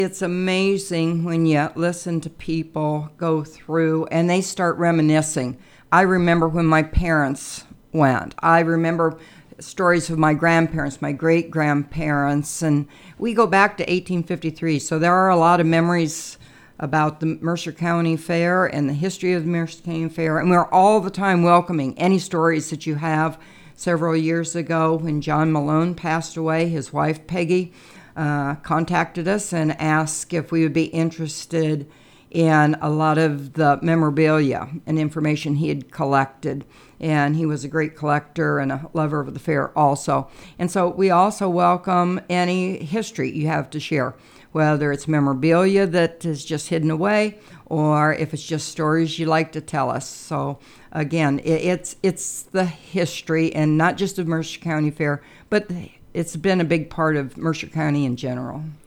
It's amazing when you listen to people go through and they start reminiscing. I remember when my parents went. I remember stories of my grandparents, my great-grandparents, and we go back to 1853. So there are a lot of memories about the Mercer County Fair and the history of the Mercer County Fair, and we're all the time welcoming any stories that you have. Several years ago, when John Malone passed away, his wife Peggy contacted us and asked if we would be interested in a lot of the memorabilia and information he had collected. And he was a great collector and a lover of the fair also. And so we also welcome any history you have to share, whether it's memorabilia that is just hidden away or if it's just stories you like to tell us. So again, it's the history, and not just of Mercer County Fair, but it's been a big part of Mercer County in general.